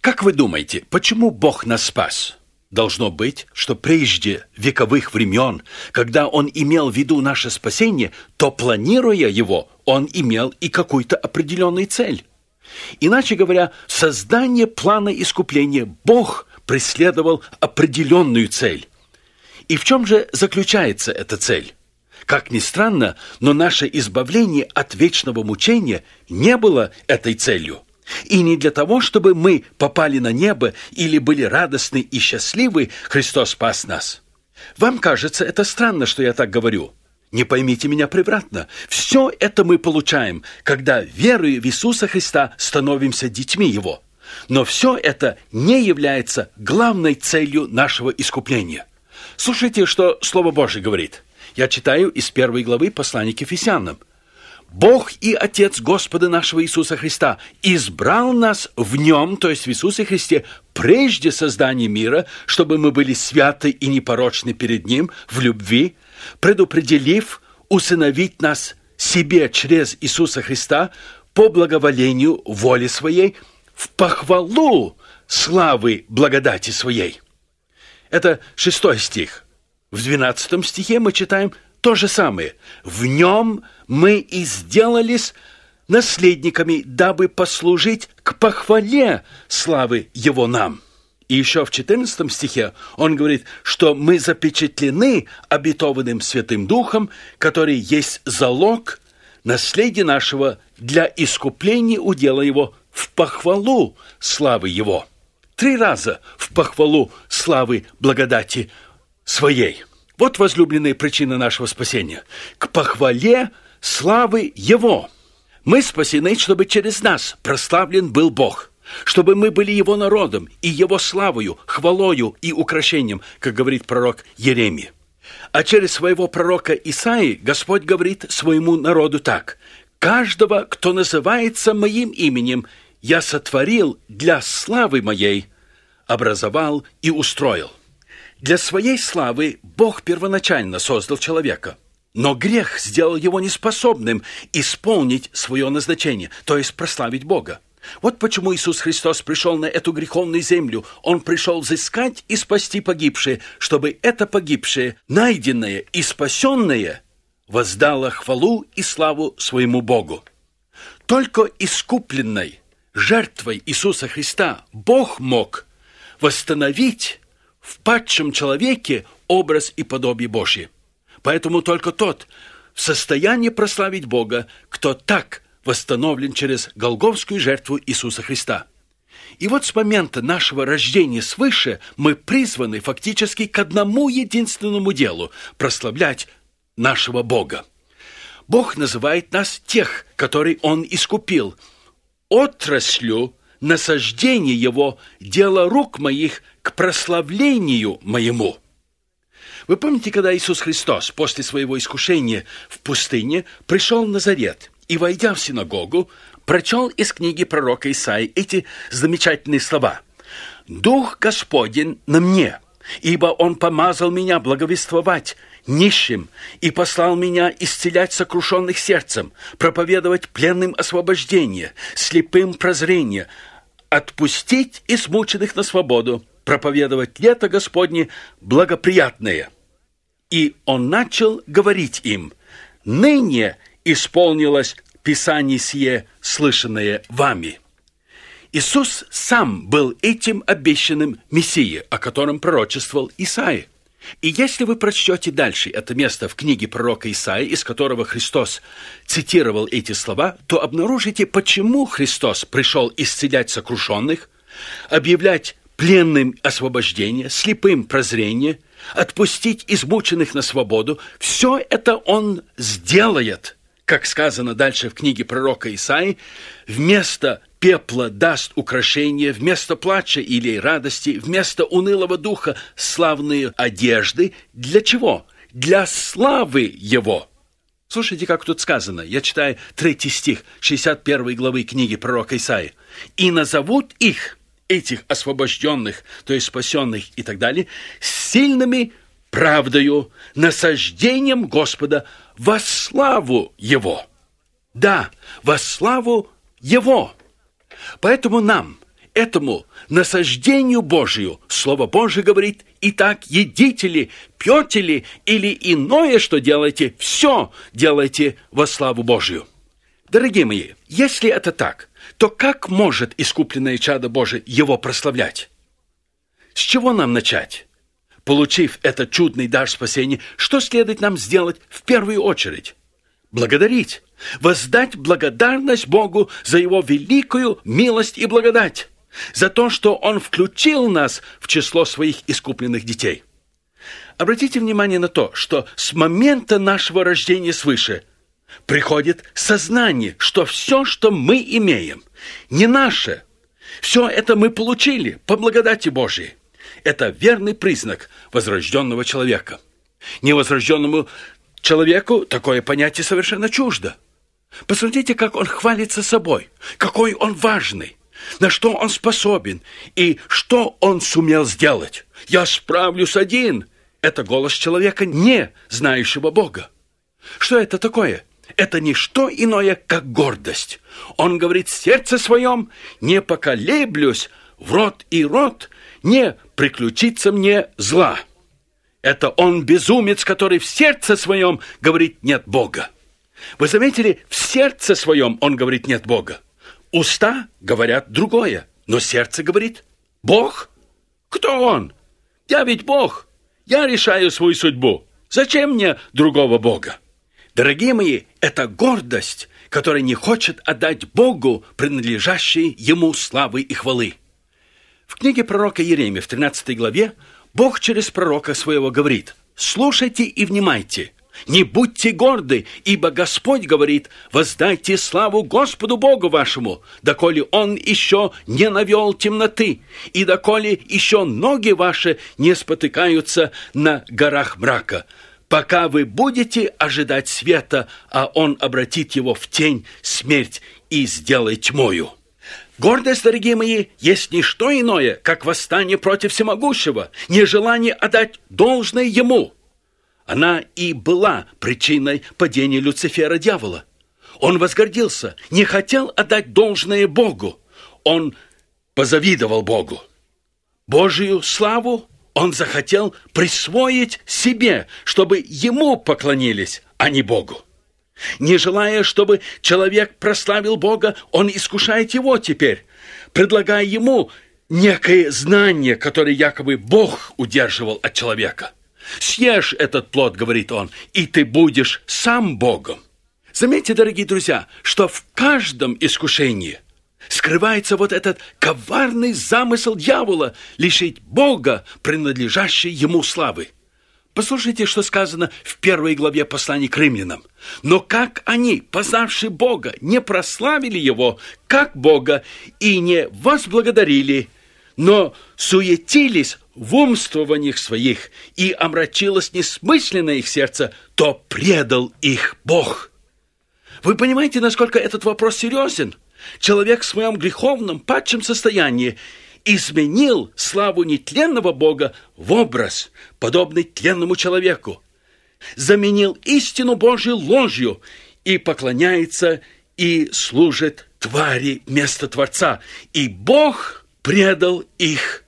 Как вы думаете, почему Бог нас спас? Должно быть, что прежде вековых времен, когда Он имел в виду наше спасение, то, планируя его, Он имел и какую-то определенную цель. Иначе говоря, создание плана искупления Бог преследовал определенную цель. И в чем же заключается эта цель? Как ни странно, но наше избавление от вечного мучения не было этой целью. И не для того, чтобы мы попали на небо или были радостны и счастливы, Христос спас нас. Вам кажется, это странно, что я так говорю? Не поймите меня превратно. Все это мы получаем, когда, веруя в Иисуса Христа, становимся детьми Его. Но все это не является главной целью нашего искупления. Слушайте, что Слово Божие говорит. Я читаю из 1 главы послания к Ефесянам. «Бог и Отец Господа нашего Иисуса Христа избрал нас в Нем, то есть в Иисусе Христе, прежде создания мира, чтобы мы были святы и непорочны перед Ним в любви, предопределив усыновить нас себе через Иисуса Христа по благоволению воли Своей, в похвалу славы благодати Своей». Это 6 стих. В 12 стихе мы читаем то же самое. «В Нем мы и сделались наследниками, дабы послужить к похвале славы Его нам». И еще в 14 стихе он говорит, что мы запечатлены обетованным Святым Духом, который есть залог наследия нашего для искупления удела Его в похвалу славы Его. 3 раза в похвалу славы благодати Своей. Вот возлюбленная причина нашего спасения. К похвале славы Его. Мы спасены, чтобы через нас прославлен был Бог, чтобы мы были Его народом и Его славою, хвалою и украшением, как говорит пророк Иеремия. А через своего пророка Исаии Господь говорит своему народу так: «Каждого, кто называется Моим именем, Я сотворил для славы Моей, образовал и устроил». Для своей славы Бог первоначально создал человека, но грех сделал его неспособным исполнить свое назначение, то есть прославить Бога. Вот почему Иисус Христос пришел на эту греховную землю. Он пришел взыскать и спасти погибшие, чтобы это погибшее, найденное и спасенное, воздало хвалу и славу своему Богу. Только искупленной жертвой Иисуса Христа Бог мог восстановить в падшем человеке образ и подобие Божье. Поэтому только тот в состоянии прославить Бога, кто так восстановлен через голгофскую жертву Иисуса Христа. И вот с момента нашего рождения свыше мы призваны фактически к одному единственному делу – прославлять нашего Бога. Бог называет нас тех, которые Он искупил, отраслью насаждения Его, дело рук моих к прославлению моему. Вы помните, когда Иисус Христос после своего искушения в пустыне пришел в Назарет и, войдя в синагогу, прочел из книги пророка Исаии эти замечательные слова: «Дух Господень на мне, ибо Он помазал меня благовествовать нищим и послал меня исцелять сокрушенных сердцем, проповедовать пленным освобождение, слепым прозрение, отпустить измученных на свободу, проповедовать лето Господне благоприятное». И Он начал говорить им: «Ныне исполнилось Писание сие, слышанное вами». Иисус сам был этим обещанным Мессией, о котором пророчествовал Исаия. И если вы прочтете дальше это место в книге пророка Исаии, из которого Христос цитировал эти слова, то обнаружите, почему Христос пришел исцелять сокрушенных, объявлять пленным освобождение, слепым прозрение, отпустить измученных на свободу. Все это Он сделает, как сказано дальше в книге пророка Исаии: вместо пепла даст украшение, вместо плача или радости, вместо унылого духа славные одежды. Для чего? Для славы Его. Слушайте, как тут сказано. Я читаю 3 стих 61 главы книги пророка Исаии. «И назовут их, этих освобожденных, то есть спасенных и так далее, сильными правдою, насаждением Господа во славу Его». Да, во славу Его. Поэтому нам, этому насаждению Божию Слово Божие говорит: «Итак, едите ли, пьете ли, или иное, что делаете, все делайте во славу Божию». Дорогие мои, если это так, то как может искупленное чадо Божие его прославлять? С чего нам начать? Получив этот чудный дар спасения, что следует нам сделать в первую очередь? Благодарить, воздать благодарность Богу за Его великую милость и благодать, за то, что Он включил нас в число Своих искупленных детей. Обратите внимание на то, что с момента нашего рождения свыше приходит сознание, что все, что мы имеем, не наше. Все это мы получили по благодати Божией. Это верный признак возрожденного человека. Невозрожденному человеку такое понятие совершенно чуждо. Посмотрите, как он хвалится собой, какой он важный, на что он способен и что он сумел сделать. «Я справлюсь один». Это голос человека, не знающего Бога. Что это такое? Это не что иное, как гордость. Он говорит в сердце своем: «Не поколеблюсь в род и род, не приключится мне зла». Это он безумец, который в сердце своем говорит: «Нет Бога». Вы заметили, в сердце своем он говорит: «Нет Бога». Уста говорят другое, но сердце говорит: «Бог? Кто он? Я ведь Бог. Я решаю свою судьбу. Зачем мне другого Бога?» Дорогие мои, это гордость, которая не хочет отдать Богу принадлежащие Ему славы и хвалы. В книге пророка Иеремии в 13 главе Бог через пророка своего говорит: «Слушайте и внимайте, не будьте горды, ибо Господь говорит: воздайте славу Господу Богу вашему, доколе Он еще не навел темноты, и доколе еще ноги ваши не спотыкаются на горах мрака, пока вы будете ожидать света, а Он обратит его в тень, смерть, и сделает тьмою». Гордость, дорогие мои, есть не что иное, как восстание против всемогущего, нежелание отдать должное Ему. Она и была причиной падения Люцифера, дьявола. Он возгордился, не хотел отдать должное Богу. Он позавидовал Богу. Божию славу он захотел присвоить себе, чтобы Ему поклонились, а не Богу. Не желая, чтобы человек прославил Бога, он искушает его теперь, предлагая ему некое знание, которое якобы Бог удерживал от человека. «Съешь этот плод, — говорит он, — и ты будешь сам Богом». Заметьте, дорогие друзья, что в каждом искушении скрывается вот этот коварный замысел дьявола лишить Бога принадлежащей ему славы. Послушайте, что сказано в 1 главе послания к римлянам. «Но как они, познавши Бога, не прославили Его, как Бога, и не возблагодарили, но суетились в умствованиях своих, и омрачилось несмысленное их сердце, то предал их Бог». Вы понимаете, насколько этот вопрос серьезен? Человек в своем греховном, падшем состоянии изменил славу нетленного Бога в образ, подобный тленному человеку, заменил истину Божью ложью и поклоняется и служит твари вместо Творца. И Бог предал их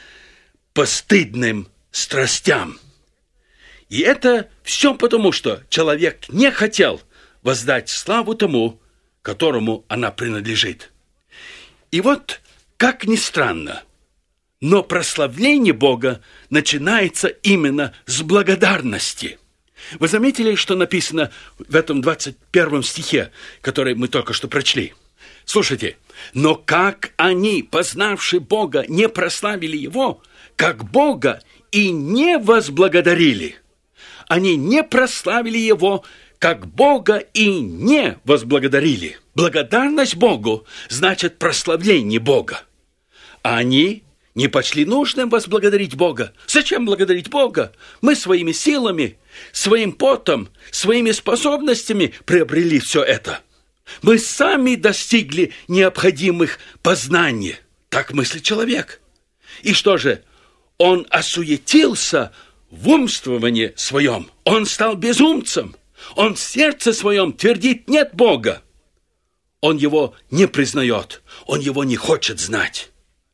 постыдным страстям. И это все потому, что человек не хотел воздать славу тому, которому она принадлежит. И вот, как ни странно, но прославление Бога начинается именно с благодарности. Вы заметили, что написано в этом 21 стихе, который мы только что прочли? Слушайте, «Но как они, познавши Бога, не прославили Его, как Бога, и не возблагодарили». Они не прославили Его, как Бога, и не возблагодарили. Благодарность Богу значит прославление Бога. А они не почли нужным возблагодарить Бога. Зачем благодарить Бога? Мы своими силами, своим потом, своими способностями приобрели все это. Мы сами достигли необходимых познаний. Так мыслит человек. И что же? Он осуетился в умствовании своем. Он стал безумцем. Он в сердце своем твердит: нет Бога. Он его не признает. Он его не хочет знать.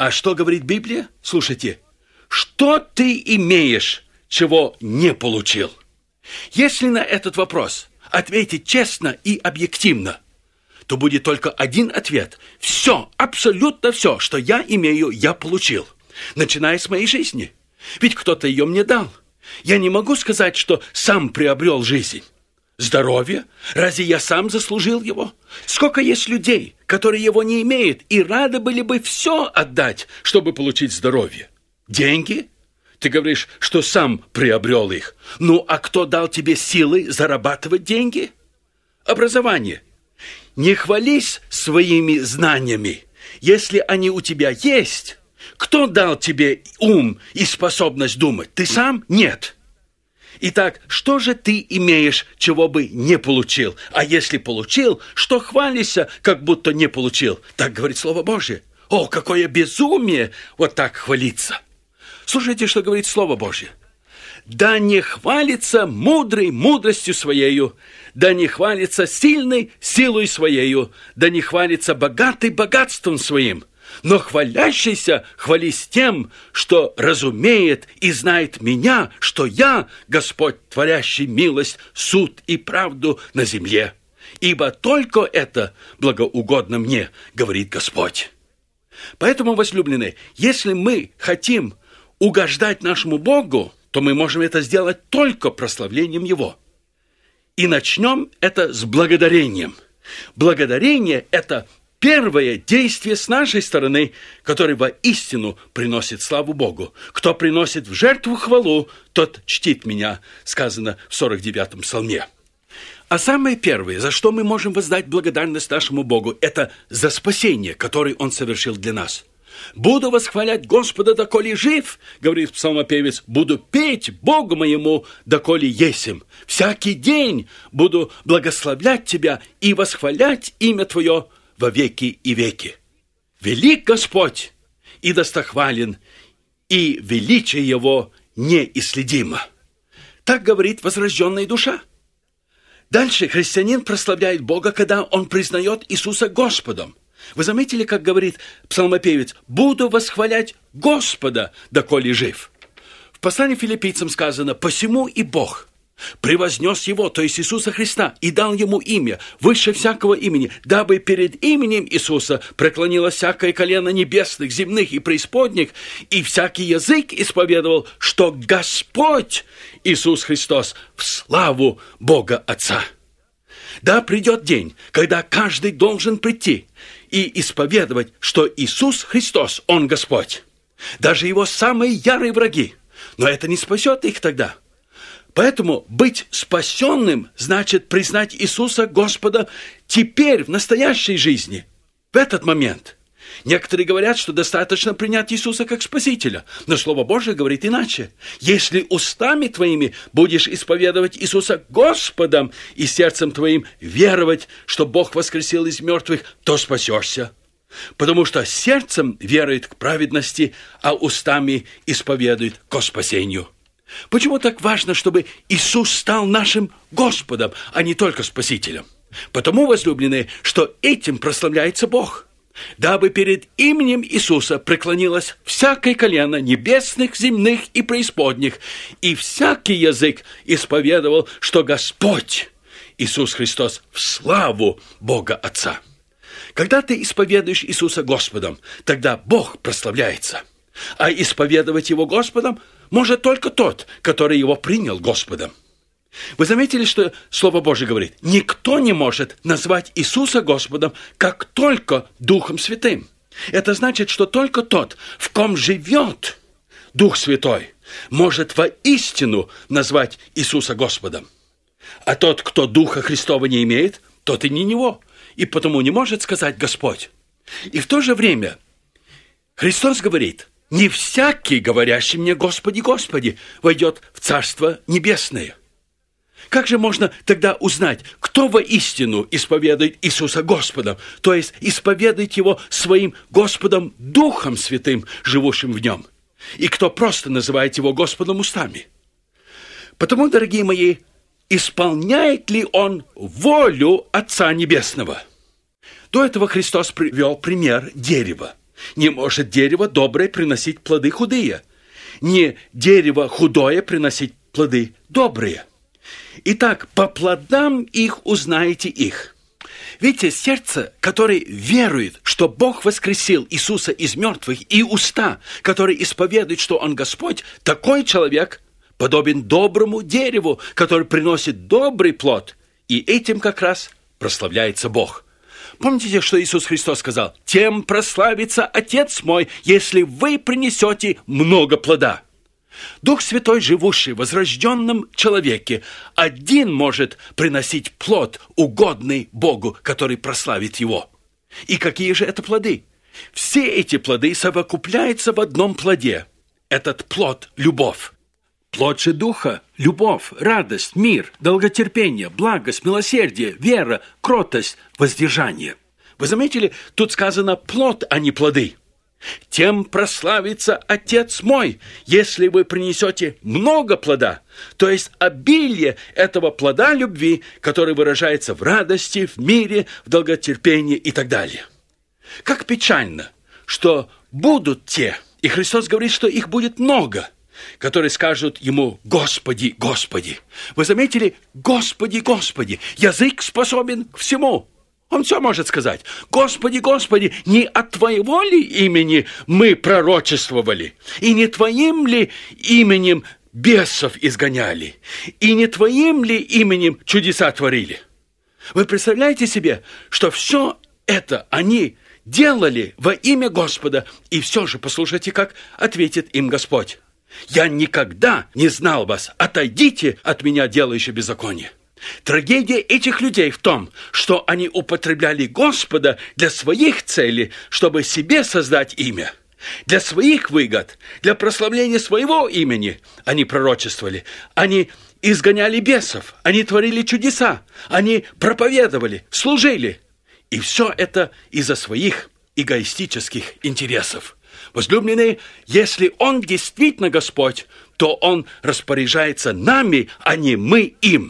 А что говорит Библия? Слушайте, что ты имеешь, чего не получил? Если на этот вопрос ответить честно и объективно, то будет только один ответ. Все, абсолютно все, что я имею, я получил, начиная с моей жизни. Ведь кто-то ее мне дал. Я не могу сказать, что сам приобрел жизнь. Здоровье? Разве я сам заслужил его? Сколько есть людей, которые его не имеют и рады были бы все отдать, чтобы получить здоровье? Деньги? Ты говоришь, что сам приобрел их. Ну, а кто дал тебе силы зарабатывать деньги? Образование. Не хвались своими знаниями. Если они у тебя есть, кто дал тебе ум и способность думать? Ты сам? Нет. Итак, что же ты имеешь, чего бы не получил? А если получил, что хвалишься, как будто не получил? Так говорит Слово Божие. О, какое безумие вот так хвалиться! Слушайте, что говорит Слово Божие. Да не хвалится мудрый мудростью своею, да не хвалится сильный силой своею, да не хвалится богатый богатством своим, но хвалящийся хвались тем, что разумеет и знает меня, что я, Господь, творящий милость, суд и правду на земле. Ибо только это благоугодно мне, говорит Господь. Поэтому, возлюбленные, если мы хотим угождать нашему Богу, то мы можем это сделать только прославлением Его. И начнем это с благодарением. Благодарение – это первое действие с нашей стороны, которое воистину приносит славу Богу. Кто приносит в жертву хвалу, тот чтит меня, сказано в 49-м псалме. А самое первое, за что мы можем воздать благодарность нашему Богу, это за спасение, которое Он совершил для нас. «Буду восхвалять Господа, доколе жив, — говорит псалмопевец, — буду петь Богу моему, доколе есим. Всякий день буду благословлять Тебя и восхвалять имя Твое во веки и веки. Велик Господь и достохвален, и величие Его неисследимо». Так говорит возрожденная душа. Дальше христианин прославляет Бога, когда он признает Иисуса Господом. Вы заметили, как говорит псалмопевец: «Буду восхвалять Господа, доколе жив». В послании филиппийцам сказано: «Посему и Бог превознес Его, то есть Иисуса Христа, и дал Ему имя, выше всякого имени, дабы перед именем Иисуса преклонилось всякое колено небесных, земных и преисподних, и всякий язык исповедовал, что Господь Иисус Христос в славу Бога Отца». Да, придет день, когда каждый должен прийти и исповедовать, что Иисус Христос, Он Господь. Даже Его самые ярые враги. Но это не спасет их тогда. Поэтому быть спасенным значит признать Иисуса Господа теперь, в настоящей жизни, в этот момент. Некоторые говорят, что достаточно принять Иисуса как Спасителя, но Слово Божие говорит иначе. Если устами твоими будешь исповедовать Иисуса Господом и сердцем твоим веровать, что Бог воскресил из мертвых, то спасешься. Потому что сердцем верует к праведности, а устами исповедует ко спасению. Почему так важно, чтобы Иисус стал нашим Господом, а не только Спасителем? Потому, возлюбленные, что этим прославляется Бог. Дабы перед именем Иисуса преклонилось всякое колено небесных, земных и преисподних, и всякий язык исповедовал, что Господь Иисус Христос в славу Бога Отца. Когда ты исповедуешь Иисуса Господом, тогда Бог прославляется. А исповедовать Его Господом может только тот, который Его принял Господом. Вы заметили, что Слово Божие говорит: никто не может назвать Иисуса Господом, как только Духом Святым. Это значит, что только тот, в ком живет Дух Святой, может воистину назвать Иисуса Господом. А тот, кто Духа Христова не имеет, тот и не Него, и потому не может сказать Господь. И в то же время Христос говорит: не всякий, говорящий мне Господи, Господи, войдет в Царство Небесное. Как же можно тогда узнать, кто воистину исповедует Иисуса Господом, то есть исповедует Его своим Господом Духом Святым, живущим в Нем, и кто просто называет Его Господом устами? Потому, дорогие мои, исполняет ли Он волю Отца Небесного? До этого Христос привел пример дерева. Не может дерево доброе приносить плоды худые. Не дерево худое приносить плоды добрые. Итак, по плодам их узнаете их. Видите, сердце, которое верует, что Бог воскресил Иисуса из мертвых, и уста, которые исповедуют, что Он Господь, такой человек подобен доброму дереву, который приносит добрый плод, и этим как раз прославляется Бог. Помните, что Иисус Христос сказал? «Тем прославится Отец мой, если вы принесете много плода». Дух Святой, живущий в возрожденном человеке, один может приносить плод, угодный Богу, который прославит Его. И какие же это плоды? Все эти плоды совокупляются в одном плоде. Этот плод – любовь. Плод же Духа – любовь, радость, мир, долготерпение, благость, милосердие, вера, кротость, воздержание. Вы заметили, тут сказано «плод», а не «плоды». «Тем прославится Отец мой, если вы принесете много плода», то есть обилие этого плода любви, который выражается в радости, в мире, в долготерпении и так далее. Как печально, что будут те, и Христос говорит, что их будет много, которые скажут Ему «Господи, Господи». Вы заметили? «Господи, Господи». Язык способен к всему. Он все может сказать. «Господи, Господи, не от Твоего ли имени мы пророчествовали? И не Твоим ли именем бесов изгоняли? И не Твоим ли именем чудеса творили?» Вы представляете себе, что все это они делали во имя Господа, и все же послушайте, как ответит им Господь. «Я никогда не знал вас. Отойдите от меня, делающие беззаконие». Трагедия этих людей в том, что они употребляли Господа для своих целей, чтобы себе создать имя. Для своих выгод, для прославления своего имени они пророчествовали. Они изгоняли бесов, они творили чудеса, они проповедовали, служили. И все это из-за своих эгоистических интересов. Возлюбленные, если Он действительно Господь, то Он распоряжается нами, а не мы им.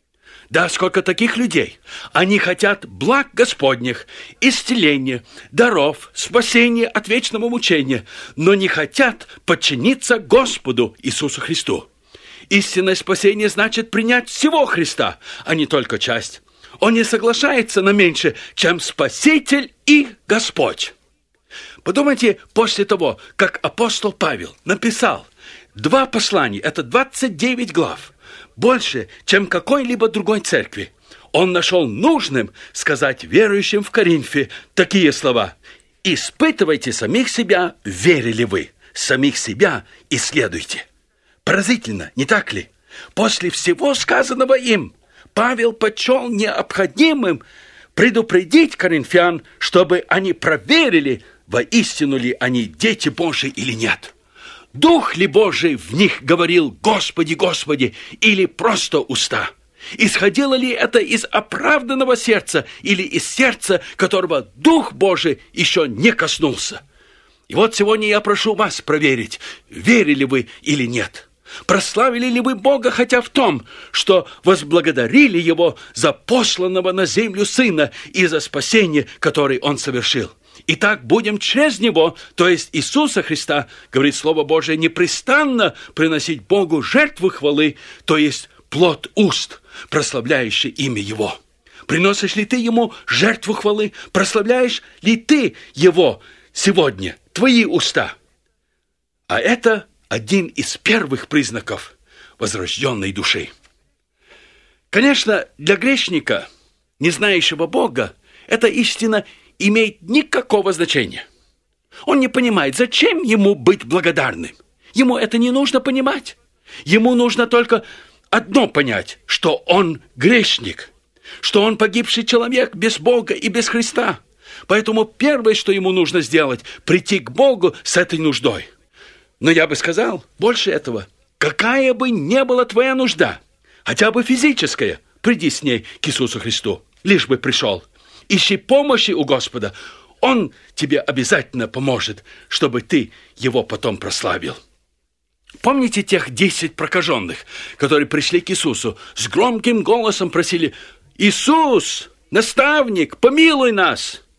Да, сколько таких людей. Они хотят благ Господних, исцеления, даров, спасения от вечного мучения, но не хотят подчиниться Господу Иисусу Христу. Истинное спасение значит принять всего Христа, а не только часть. Он не соглашается на меньше, чем Спаситель и Господь. Подумайте, после того, как апостол Павел написал 2 послания, это 29 глав, больше, чем какой-либо другой церкви, он нашел нужным сказать верующим в Коринфе такие слова: «Испытывайте самих себя, верили вы, самих себя исследуйте». Поразительно, не так ли? После всего сказанного им, Павел почел необходимым предупредить коринфян, чтобы они проверили, воистину ли они дети Божии или нет. Дух ли Божий в них говорил «Господи, Господи» или просто уста? Исходило ли это из оправданного сердца или из сердца, которого Дух Божий еще не коснулся? И вот сегодня я прошу вас проверить, верили вы или нет. Прославили ли вы Бога хотя в том, что возблагодарили Его за посланного на землю Сына и за спасение, которое Он совершил? Итак, будем через Него, то есть Иисуса Христа, говорит Слово Божие, непрестанно приносить Богу жертву хвалы, то есть плод уст, прославляющий имя Его. Приносишь ли ты Ему жертву хвалы? Прославляешь ли ты Его сегодня, твои уста? А это один из первых признаков возрожденной души. Конечно, для грешника, не знающего Бога, эта истина имеет никакого значения. Он не понимает, зачем ему быть благодарным. Ему это не нужно понимать. Ему нужно только одно понять, что он грешник, что он погибший человек без Бога и без Христа. Поэтому первое, что ему нужно сделать, прийти к Богу с этой нуждой. Но я бы сказал, больше этого, какая бы ни была твоя нужда, хотя бы физическая, приди с ней к Иисусу Христу, лишь бы пришел. Ищи помощи у Господа, Он тебе обязательно поможет, чтобы ты Его потом прославил. Помните тех 10 прокаженных, которые пришли к Иисусу, с громким голосом просили: «Иисус, наставник, помилуй нас!»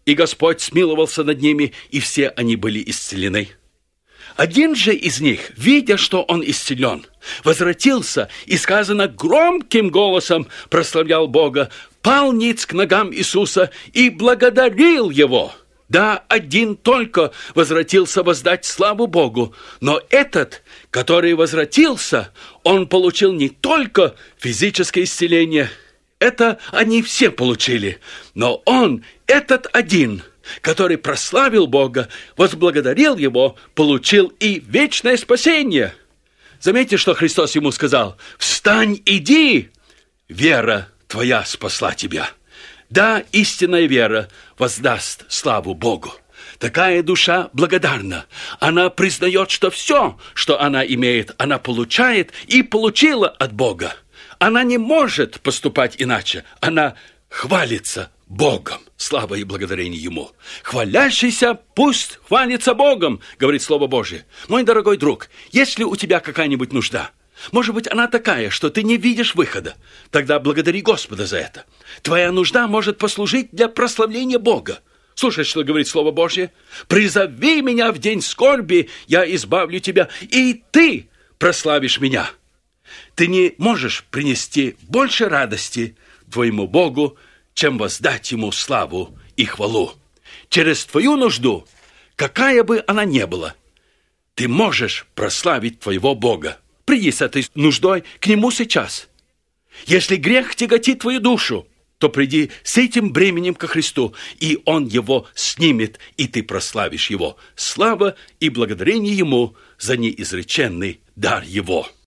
и Господь смиловался над ними, и все они были исцелены. Один же из них, видя, что он исцелен, возвратился и, сказано, громким голосом прославлял Бога, пал ниц к ногам Иисуса и благодарил Его. Да, один только возвратился воздать славу Богу, но этот, который возвратился, он получил не только физическое исцеление, это они все получили, но он, этот один, который прославил Бога, возблагодарил Его, получил и вечное спасение. Заметьте, что Христос ему сказал: «Встань, иди, вера твоя спасла тебя». Да, истинная вера воздаст славу Богу. Такая душа благодарна. Она признает, что все, что она имеет, она получает и получила от Бога. Она не может поступать иначе. Она хвалится Богом. Слава и благодарение Ему. «Хвалящийся пусть хвалится Богом», говорит Слово Божие. Мой дорогой друг, если у тебя какая-нибудь нужда, может быть, она такая, что ты не видишь выхода, тогда благодари Господа за это. Твоя нужда может послужить для прославления Бога. Слушай, что говорит Слово Божье. «Призови меня в день скорби, я избавлю тебя, и ты прославишь меня». Ты не можешь принести больше радости твоему Богу, чем воздать Ему славу и хвалу. Через твою нужду, какая бы она ни была, ты можешь прославить твоего Бога. Приди с этой нуждой к Нему сейчас. Если грех тяготит твою душу, то приди с этим бременем ко Христу, и Он его снимет, и ты прославишь Его. Слава и благодарение Ему за неизреченный дар Его.